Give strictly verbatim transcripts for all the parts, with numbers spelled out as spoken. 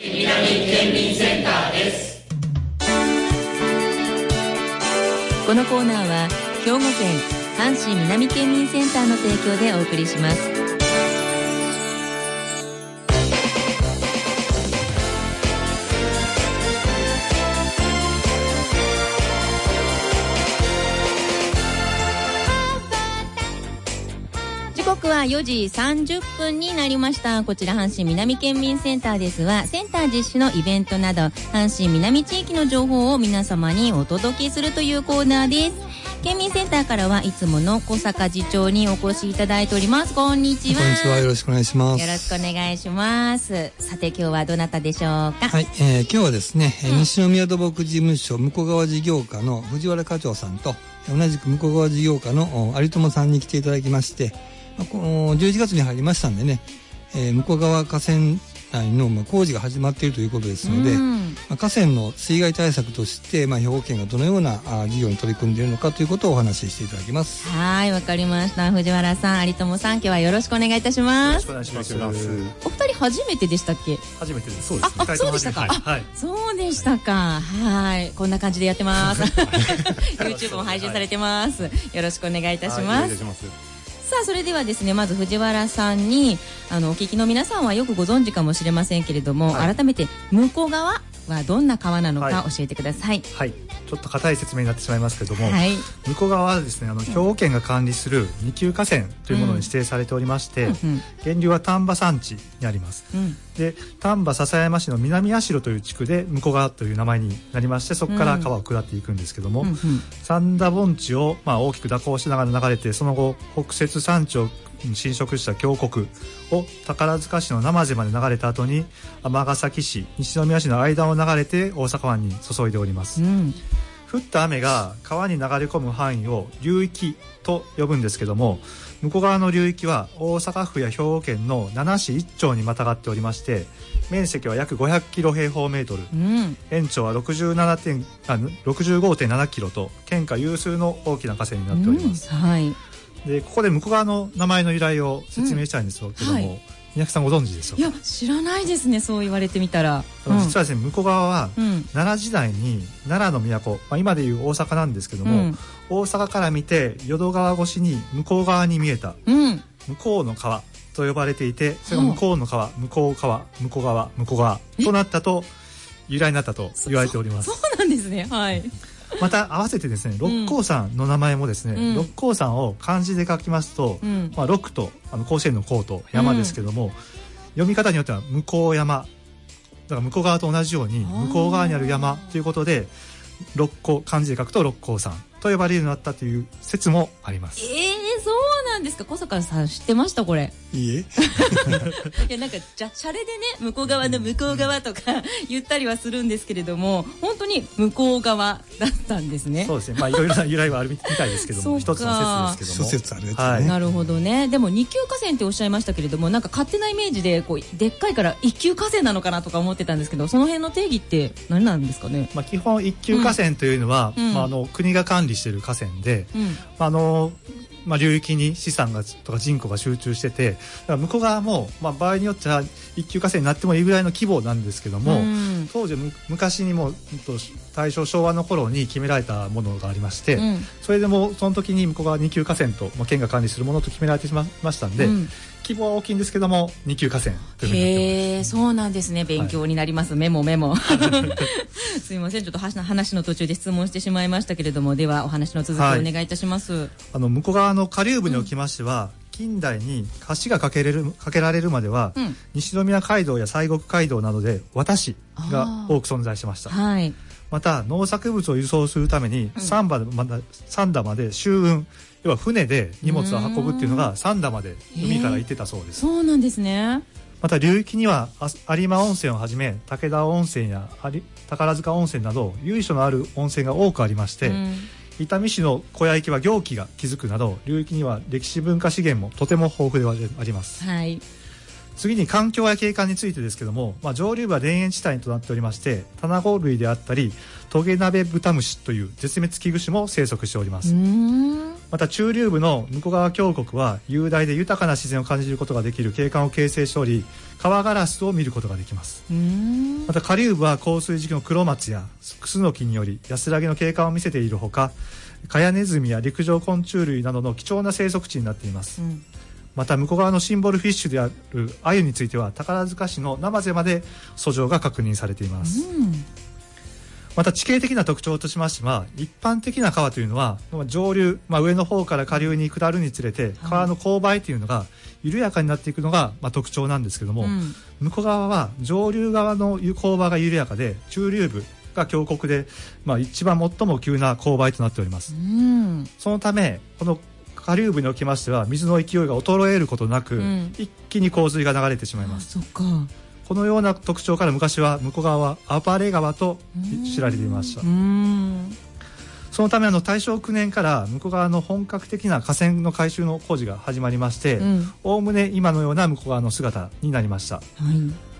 南県民センターです。 このコーナーは兵庫県阪神南県民センターの提供でお送りします。時刻はよじさんじゅっぷんになりました。こちら阪神南県民センターですが、センター実施のイベントなど阪神南地域の情報を皆様にお届けするというコーナーです。県民センターからはいつもの小坂次長にお越しいただいております。こんにちは。 こんにちは、よろしくお願いします。 よろしくお願いします。さて今日はどなたでしょうか。 はい、えー、今日はですね、うん、西宮土木事務所向川事業課の藤原課長さんと同じく向川事業課の有友さんに来ていただきまして、このじゅういちがつに入りましたんでね、えー、向こう側河川内の、まあ、工事が始まっているということですので、まあ、河川の水害対策として、まあ、兵庫県がどのようなあ事業に取り組んでいるのかということをお話ししていただきます。 はい、わかりました。藤原さん、有友さん、今日はよろしくお願いいたします。 よろしくお願いします。 お二人初めてでしたっけ？ 初めてです。そうですね。 あ、あそうでしたか。はいはい、そうでしたか。はい、こんな感じでやってます。YouTube も配信されてます。よろしくお願いいたします。はい、お願いします。さあそれではですね、まず藤原さんにあのお聞きの皆さんはよくご存知かもしれませんけれども、はい、改めて向こう側はどんな川なのか教えてください。 はい、はい、ちょっと硬い説明になってしまいますけれども、はい、向こう側はですね、あの兵庫県が管理するに級河川というものに指定されておりまして、うん、源流は丹波山地にあります。うん、で丹波篠山市の南八代という地区で向こう側という名前になりまして、そこから川を下っていくんですけども、うんうん、三田盆地を、まあ、大きく蛇行しながら流れて、その後北摂山地を侵食した峡谷を宝塚市の生地まで流れた後に尼崎市西宮市の間を流れて大阪湾に注いでおります。うん、降った雨が川に流れ込む範囲を流域と呼ぶんですけども、向こう側の流域は大阪府や兵庫県のなな市いっ町にまたがっておりまして、面積は約ごひゃくキロ平方メートル、うん、延長はろくじゅうななてんあろくじゅうごてんななキロと県下有数の大きな河川になっております。うん、はい。でここで向こう側の名前の由来を説明したいんですけども、うん、はい、三宅さんご存知でしょうか？ いや、知らないですね。そう言われてみたら、 うん、実はですね、向こう側は、うん、奈良時代に奈良の都、まあ、今でいう大阪なんですけども、うん、大阪から見て淀川越しに向こう側に見えた、うん、向こうの川と呼ばれていて、それが向こうの川、向こう川、向こう側、向こう側となったと由来になったと言われております。 そ, そ, そうなんですね。はい。 また合わせてですね、六甲山の名前もですね、うん、六甲山を漢字で書きますと、うん、まあ、六とあの甲子園の甲と山ですけども、うん、読み方によっては向こう山だから向こう側と同じように向こう側にある山ということで、六甲漢字で書くと六甲山と呼ばれるようになったという説もあります。 えー、そうなんですか。小坂さん知ってましたこれ？ いいえ。 いや、なんかじゃシャレでね、向こう側の向こう側とか言ったりはするんですけれども、本当に向こう側だったんですね。 そうですね。まあいろいろな由来はあるみたいですけども、一つの説ですけども。 諸説あるやつね。 はい、なるほどね。でもに級河川っておっしゃいましたけれども、なんか勝手なイメージでこうでっかいからいっ級河川なのかなとか思ってたんですけど、その辺の定義って何なんですかね？ まあ基本いっ級河川というのは、うん、まああの国が管理している河川で、うん、まああのまあ、流域に資産がとか人口が集中してて、だから向こう側も、まあ、場合によっては一級河川になってもいいぐらいの規模なんですけども、うん、当時昔にも大正昭和の頃に決められたものがありまして、うん、それでもその時に向こう側二級河川と、まあ、県が管理するものと決められてしまいましたんで、うん、規模は大きいんですけども二級河川というふうになってます。 へー、そうなんですね。勉強になります。はい、メモメモ。すいません、ちょっと話の途中で質問してしまいましたけれども、ではお話の続きをお願いいたします。はい、あの向こう側の下流部におきましては、うん、近代に橋が架けれる架けられるまでは、うん、西宮街道や西国街道などで渡しが多く存在しました。はい、また農作物を輸送するために三田まで、三田まで舟運、要は船で荷物を運ぶっていうのが三田まで海から行ってたそうです。 そうなんですね。 また流域には有馬温泉をはじめ武田温泉や宝塚温泉など由緒のある温泉が多くありまして、うん、伊丹市の小屋池は行基が築くなど流域には歴史文化資源もとても豊富ではあります。はい、次に環境や景観についてですけども、まあ、上流部は田園地帯となっておりまして、卵類であったりトゲナベブタムシという絶滅危惧種も生息しております。うーん、 また中流部の向川峡谷は雄大で豊かな自然を感じることができる景観を形成しており、川ガラスを見ることができます。 うーん、 また下流部は降水時期の黒松やクスノキにより安らぎの景観を見せているほか、カヤネズミや陸上昆虫類などの貴重な生息地になっています、うん、また向こう側のシンボルフィッシュであるアユについては宝塚市の生瀬まで遡上が確認されています、うん、また地形的な特徴としましては、一般的な川というのは上流、まあ、上の方から下流に下るにつれて川の勾配というのが緩やかになっていくのが、まあ、特徴なんですけども、うん、向こう側は上流側の勾配が緩やかで、中流部が峡谷で、まあ、一番最も急な勾配となっております、うん、そのためこの下流部におきましては水の勢いが衰えることなく、うん、一気に洪水が流れてしまいます。 そっか。 このような特徴から昔は向こう側は暴れ川と知られていました。うん、そのためあの大正きゅうねんから向こう側の本格的な河川の改修の工事が始まりまして、おおむね今のような向こう側の姿になりました、はい、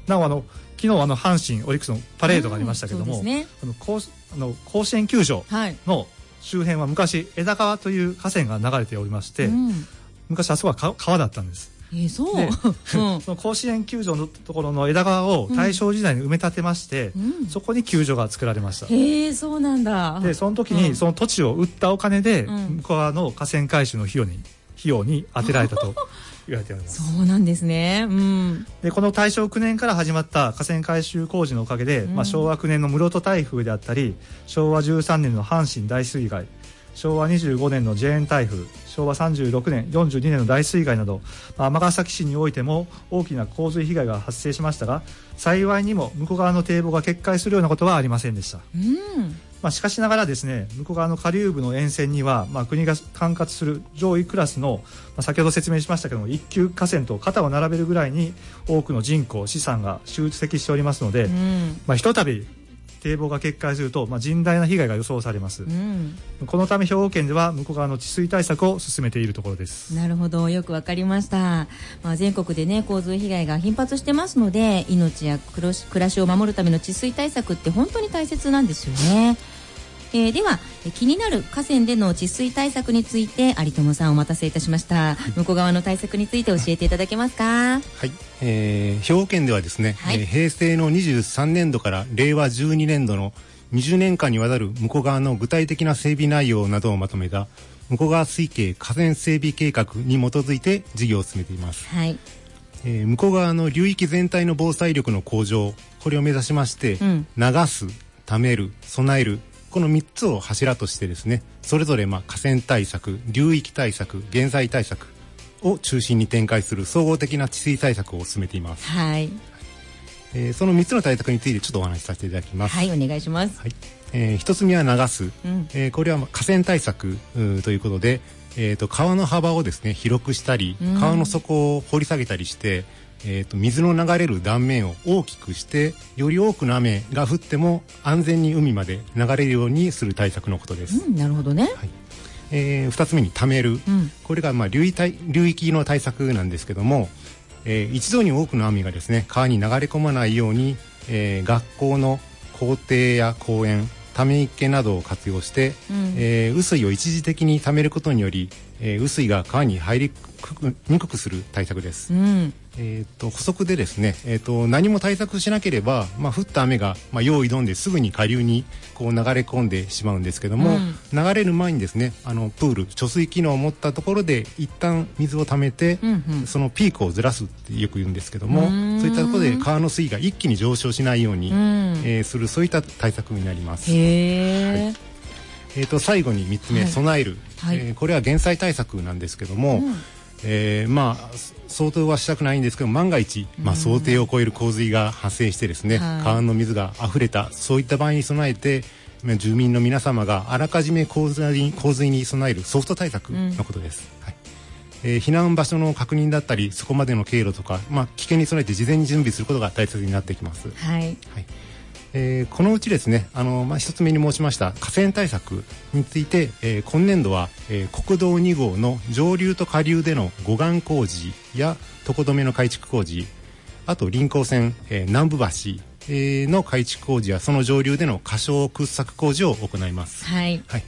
なおあの昨日あの阪神オリックスのパレードがありましたけども、うん、ね、あの甲あの甲子園球場の周辺は昔枝川という河川が流れておりまして、うん、昔あそこは川だったんです。 えー、そう、 うん、その甲子園球場のところの枝川を大正時代に埋め立てまして、うん、そこに球場が作られました。 へえ、そうなんだ。 でその時にその土地を売ったお金で、うん、向こう側の河川改修の費用に費用に充てられたと言われております。 そうなんですね、うん、 でこの大正きゅうねんから始まった河川改修工事のおかげで、うん、まあ、昭和きゅうねんの室戸台風であったり、昭和じゅうさんねんの阪神大水害、昭和にじゅうごねんのジェーン台風、昭和さんじゅうろくねん、よんじゅうにねんの大水害など、まあ、尼崎市においても大きな洪水被害が発生しましたが、幸いにも向こう側の堤防が決壊するようなことはありませんでした、うん、まあ、しかしながらですね、向こう側の下流部の沿線には、まあ、国が管轄する上位クラスの、まあ、先ほど説明しましたけども一級河川と肩を並べるぐらいに多くの人口資産が集積しておりますので、うん、まあ、ひとたび堤防が決壊すると、まあ、甚大な被害が予想されます、うん、このため兵庫県では向こう側の治水対策を進めているところです。 なるほど、よくわかりました、まあ、全国でね洪水被害が頻発してますので、命や暮らしを守るための治水対策って本当に大切なんですよね。えー、では気になる河川での治水対策について有友さんお待たせいたしました、はい、向こう側の対策について教えていただけますか。 はい、えー、兵庫県ではですね、はい、えー、平成のにじゅうさんねんどから令和じゅうにねんどのにじゅうねんかんにわたる向こう側の具体的な整備内容などをまとめた向こう側水系河川整備計画に基づいて事業を進めています、はい、えー、向こう側の流域全体の防災力の向上、これを目指しまして、うん、流す、ためる、備える、このみっつを柱としてですね、それぞれまあ河川対策、流域対策、減災対策を中心に展開する総合的な治水対策を進めています。はい、えー、そのみっつの対策についてちょっとお話しさせていただきます。 はい、お願いします。はい、 えー、ひとつめは流す、うん、えー、これは河川対策ということで、えー、と川の幅をですね広くしたり、うん、川の底を掘り下げたりして、えー、と水の流れる断面を大きくして、より多くの雨が降っても安全に海まで流れるようにする対策のことです。 うん、なるほどね。はい、 えー、ふたつめにためる、うん、これがまあ 流域、流域の対策なんですけども、えー、一度に多くの雨がですね川に流れ込まないように、えー、学校の校庭や公園、ため池などを活用して、うん、えー、雨水を一時的にためることにより、えー、雨水が川に入りにくくする対策です。うん、えー、と補足でですね、えー、と何も対策しなければ、まあ、降った雨が、まあ、用意どんですぐに下流にこう流れ込んでしまうんですけども、うん、流れる前にですね、あのプール貯水機能を持ったところで一旦水をためて、うんうん、そのピークをずらすってよく言うんですけども、そういったところで川の水位が一気に上昇しないように、うん、えー、する、そういった対策になります。へー、はい、えー、と最後にみっつめ、はい、備える、はい、えー、これは減災対策なんですけども、うん、えー、まあ相当はしたくないんですけど、万が一、まあ、想定を超える洪水が発生してですね、うん、川の水が溢れた、そういった場合に備えて住民の皆様があらかじめ洪水、洪水に備えるソフト対策のことです。うん、はい、えー、避難場所の確認だったり、そこまでの経路とか、まあ、危険に備えて事前に準備することが大切になってきます。はい、はい、えー、このうちですね、あの、まあ、一つ目に申しました河川対策について、えー、今年度は、えー、国道に号の上流と下流での護岸工事や床止めの改築工事、あと臨港線、えー、南部橋、えー、の改築工事やその上流での仮称掘削工事を行います。はい、はい、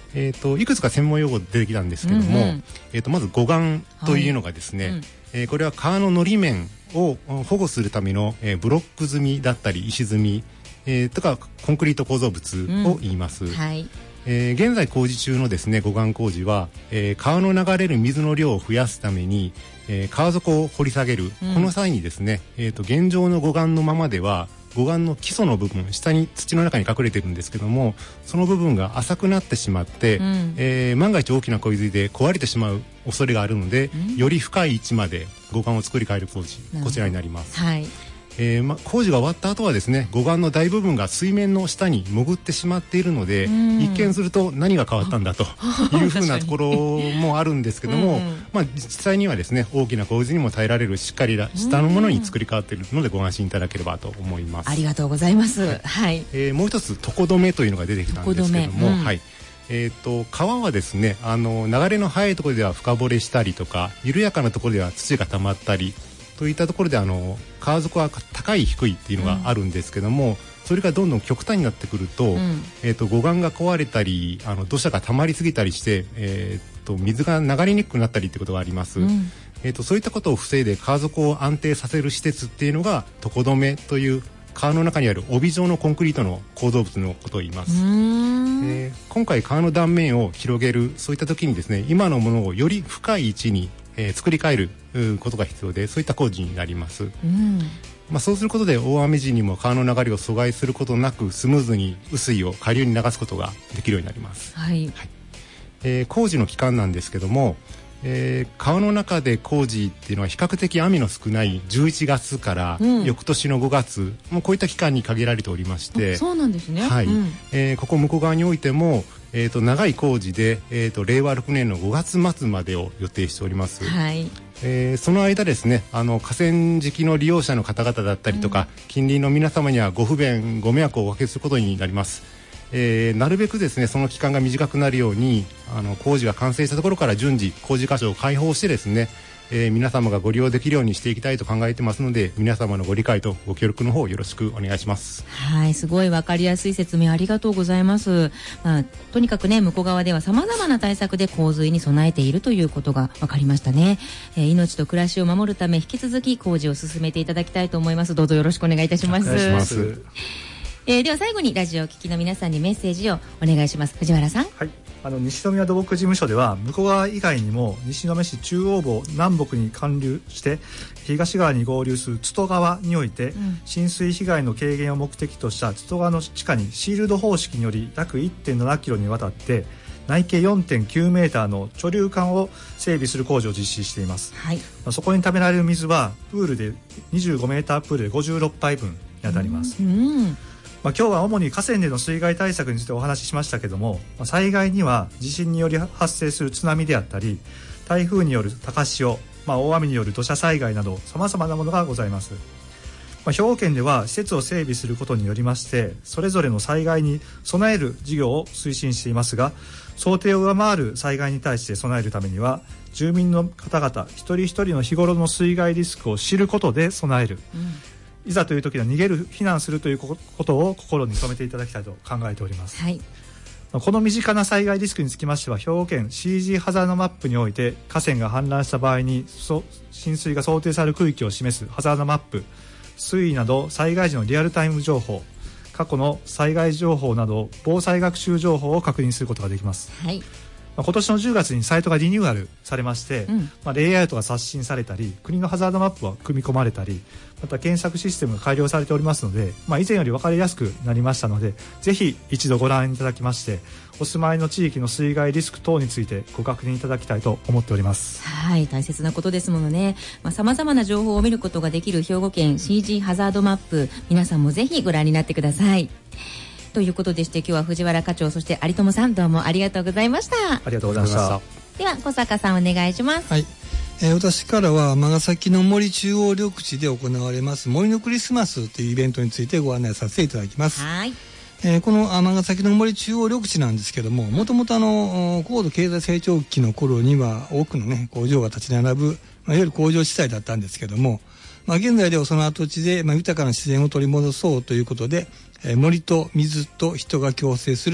えー、といくつか専門用語出てきたんですけども、うんうん、えー、とまず護岸というのがですね、はい、うん、えー、これは川ののり面を保護するための、えー、ブロック積みだったり石積み、えー、とかコンクリート構造物を言います、うん、はい、えー、現在工事中のですね護岸工事は、えー、川の流れる水の量を増やすために、えー、川底を掘り下げる、うん、この際にですね、えー、と現状の護岸のままでは護岸の基礎の部分、下に土の中に隠れてるんですけども、その部分が浅くなってしまって、うん、えー、万が一大きな洪水で壊れてしまう恐れがあるので、うん、より深い位置まで護岸を作り変える工事、こちらになります。はい、えーま、工事が終わった後はですね、護岸の大部分が水面の下に潜ってしまっているので、うん、一見すると何が変わったんだというふうなところもあるんですけども、うん、まあ、実際にはですね、大きな洪水にも耐えられるしっかりしたのものに作り変わっているのでご安心いただければと思います。 ありがとうございます。はいはい、 えー、もう一つ床止めというのが出てきたんですけども、うん、はい、えー、と川はですね、あの流れの速いところでは深掘れしたりとか、緩やかなところでは土が溜まったりといったところで、あの川底は高い低いっていうのがあるんですけども、うん、それがどんどん極端になってくると、うん、えー、と護岸が壊れたり、あの土砂が溜まりすぎたりして、えー、と水が流れにくくなったりってことがあります、うん、えー、とそういったことを防いで川底を安定させる施設っていうのが床止めという川の中にある帯状のコンクリートの構造物のことを言います。えー、今回川の断面を広げる、そういった時にですね、今のものをより深い位置に、えー、作り変えることが必要で、そういった工事になります。うん、まあ、そうすることで大雨時にも川の流れを阻害することなく、スムーズに雨水を下流に流すことができるようになります。はいはい、えー、工事の期間なんですけども、えー、川の中で工事っていうのは比較的雨の少ないじゅういちがつから翌年のごがつ、うん、もうこういった期間に限られておりまして、 そうなんですね。 はい、 うん、 えー、ここ向こう側においても、えー、と長い工事で、えー、とれいわろくねんのごがつまつまでを予定しております。はい、えー、その間ですね、あの河川敷の利用者の方々だったりとか、うん、近隣の皆様にはご不便ご迷惑をおかけすることになります。えー、なるべくですね、その期間が短くなるように、あの工事が完成したところから順次工事箇所を開放してですね、えー、皆様がご利用できるようにしていきたいと考えてますので、皆様のご理解とご協力の方よろしくお願いします。 はい、すごい分かりやすい説明ありがとうございます。まあ、とにかくね、向こう側では様々な対策で洪水に備えているということが分かりましたね。えー、命と暮らしを守るため引き続き工事を進めていただきたいと思います。どうぞよろしくお願いいたします。お願いします。えー、では最後にラジオを聴きの皆さんにメッセージをお願いします。藤原さん。 はい、あの西宮土木事務所では向こう側以外にも西宮市中央部を南北に貫流して東側に合流する津戸川において、うん、浸水被害の軽減を目的とした津戸川の地下にシールド方式により約 いってんななキロにわたって内径 よんてんきゅうメーターの貯留管を整備する工事を実施しています。はい、まあ、そこにためられる水はプールでにじゅうごメータープールでごじゅうろっぱいぶんにあたります。うんうん、まあ、今日は主に河川での水害対策についてお話ししましたけども、まあ、災害には地震により発生する津波であったり台風による高潮、まあ、大雨による土砂災害など様々なものがございます。まあ、兵庫県では施設を整備することによりましてそれぞれの災害に備える事業を推進していますが、想定を上回る災害に対して備えるためには住民の方々一人一人の日頃の水害リスクを知ることで備える、うん、いざという時には逃げる避難するということを心に留めていただきたいと考えております。はい、この身近な災害リスクにつきましては兵庫県 シージー ハザードマップにおいて河川が氾濫した場合に浸水が想定される区域を示すハザードマップ、水位など災害時のリアルタイム情報、過去の災害情報など防災学習情報を確認することができます。はい、今年のじゅうがつにサイトがリニューアルされまして、うん、まあ、レイアウトが刷新されたり国のハザードマップは組み込まれたりまた検索システムが改良されておりますので、まあ、以前より分かりやすくなりましたのでぜひ一度ご覧いただきましてお住まいの地域の水害リスク等についてご確認いただきたいと思っております。 はい、大切なことですものね。さまざ、まな情報を見ることができる兵庫県 シージー ハザードマップ、皆さんもぜひご覧になってください。ということでして今日は藤原課長そして有友さんどうもありがとうございました。 ありがとうございました。 では小坂さんお願いします。 はい、えー、私からは尼崎の森中央緑地で行われます森のクリスマスというイベントについてご案内させていただきます。はい、えー、この尼崎の森中央緑地なんですけども、もともとあの高度経済成長期の頃には多くのね工場が立ち並ぶ、まあ、いわゆる工場地帯だったんですけども、まあ、現在ではその跡地で、まあ、豊かな自然を取り戻そうということで、えー、森と水と人が共生する、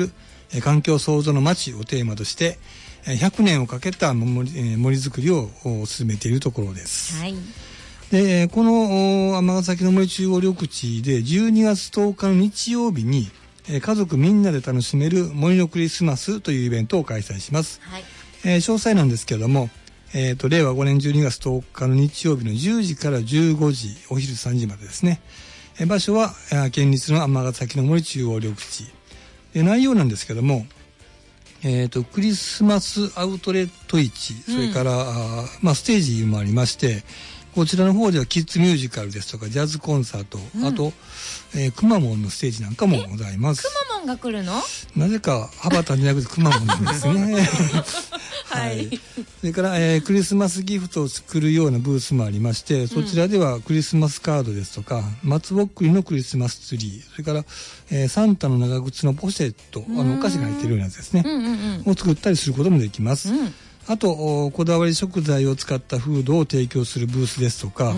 えー、環境創造の街をテーマとしてひゃくねんをかけた森、えー、森づくりを進めているところです。 はい。 でこの尼崎の森中央緑地でじゅうにがつとおかの日曜日に家族みんなで楽しめる森のクリスマスというイベントを開催します。はい。えー、詳細なんですけれども、えーと、れいわごねんじゅうにがつとおかの日曜日のじゅうじからじゅうごじ、お昼さんじまでですね。えー、場所は県立の尼崎の森中央緑地。で内容なんですけども、えーと、クリスマスアウトレット市、それから、うんあまあ、ステージもありまして、こちらの方ではキッズミュージカルですとかジャズコンサート、うん、あと、えー、くまモンのステージなんかもございます。 くまモンが来るの？ なぜか羽ばたんじゃなくてくまモンなんですね。はい、それから、えー、クリスマスギフトを作るようなブースもありまして、そちらではクリスマスカードですとか、うん、松ぼっくりのクリスマスツリー、それから、えー、サンタの長靴のポシェット、あのお菓子が入っているようなやつですね、うんうんうん、を作ったりすることもできます。うん、あとこだわり食材を使ったフードを提供するブースですとか、うん、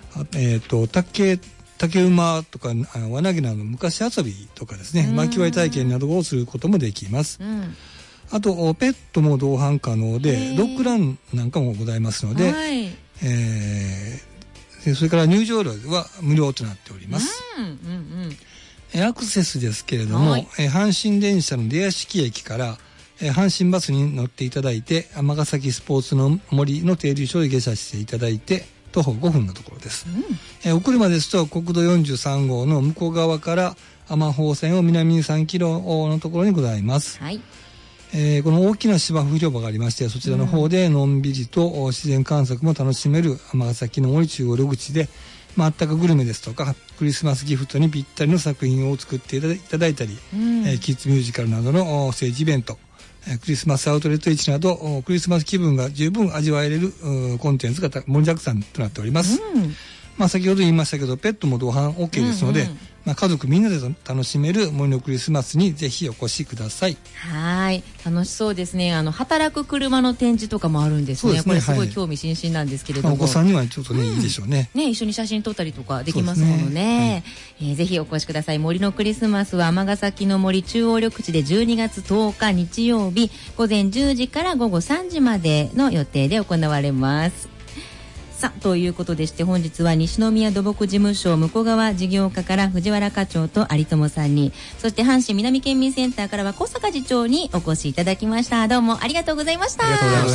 えーと竹竹馬とかあの輪投げなどの昔遊びとかですね、うん、巻き割り体験などをすることもできます。うん、あとペットも同伴可能でドッグランなんかもございますので、はい、えー、それから入場料は無料となっております。うんうんうん、アクセスですけれども、はい、阪神電車の出屋敷駅から阪神バスに乗っていただいて尼崎スポーツの森の停留所で下車していただいて徒歩ごふんのところです。うん、えお車ですと国道よんじゅうさんごうの向こう側から尼宝線を南にさんキロのところにございます。はい、えー、この大きな芝生広場がありまして、そちらの方でのんびりと自然観測も楽しめる尼崎の森中央緑地で、まあ、あったかグルメですとかクリスマスギフトにぴったりの作品を作っていただいたり、うん、えー、キッズミュージカルなどの政治イベント、クリスマスアウトレット市などクリスマス気分が十分味わえれるコンテンツが盛りだくさんとなっております。うん、まあ、先ほど言いましたけどペットも同伴 OK ですので、うんうん、まあ、家族みんなで楽しめる森のクリスマスにぜひお越しください。 はい、楽しそうですね。あの働く車の展示とかもあるんですね。これすごい興味津々なんですけれども、 まあ、お子さんにはちょっとね、うん、いいでしょうね。 ね、一緒に写真撮ったりとかできますものね。はい、えー、ぜひお越しください。森のクリスマスは尼崎の森中央緑地でじゅうにがつとおか日曜日午前じゅうじから午後さんじまでの予定で行われます。さあということでして本日は西宮土木事務所向川事業課から藤原課長と有友さんに、そして阪神南県民センターからは小坂次長にお越しいただきました。どうもありがとうございました。 ありがとうございました。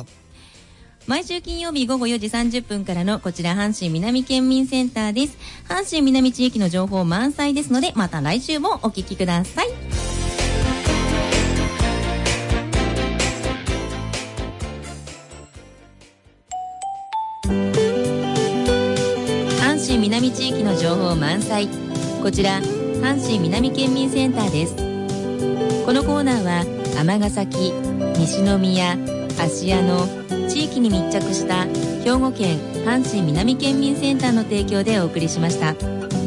毎週金曜日午後よじさんじゅっぷんからのこちら阪神南県民センターです。阪神南地域の情報満載ですのでまた来週もお聞きください。阪神南地域の情報満載、こちら阪神南県民センターです。このコーナーは尼崎、西宮、芦屋の地域に密着した兵庫県阪神南県民センターの提供でお送りしました。